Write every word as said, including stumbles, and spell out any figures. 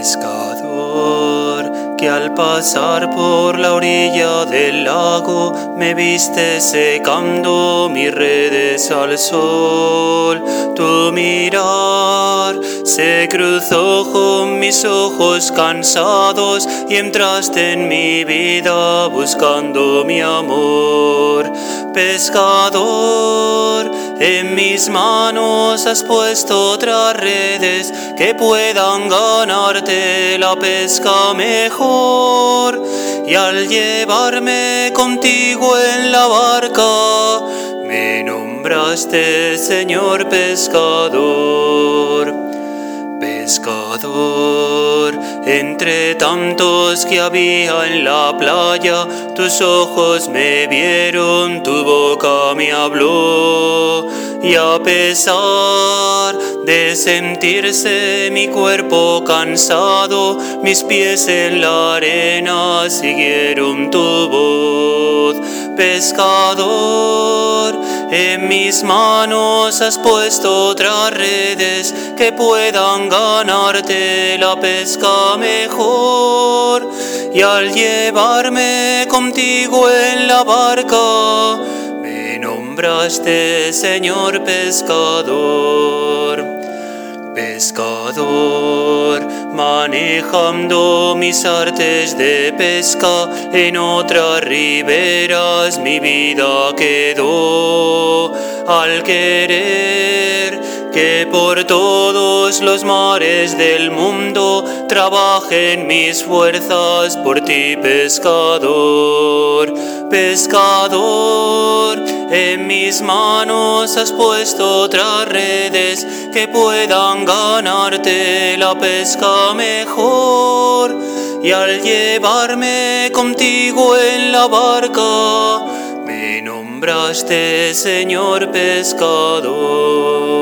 Pescador, que al pasar por la orilla del lago me viste secando mis redes al sol. Tu mirar se cruzó con mis ojos cansados y entraste en mi vida buscando mi amor. Pescador, en mis manos has puesto otras redes que puedan ganarte la pesca mejor. Y al llevarme contigo en la barca, me nombraste Señor Pescador. Pescador, entre tantos que había en la playa, tus ojos me vieron, tu boca me habló. Y a pesar de sentirse mi cuerpo cansado, mis pies en la arena siguieron tu voz. Pescador, en mis manos has puesto otras redes que puedan ganarte la pesca mejor. Y al llevarme contigo en la barca, me nombraste Señor Pescador. Pescador, manejando mis artes de pesca, en otras riberas mi vida quedó. Al querer que por todos los mares del mundo trabajen mis fuerzas por ti, pescador. Pescador, en mis manos has puesto otras redes que puedan ganarte la pesca mejor. Y al llevarme contigo en la barca, me nombraste Señor Pescador.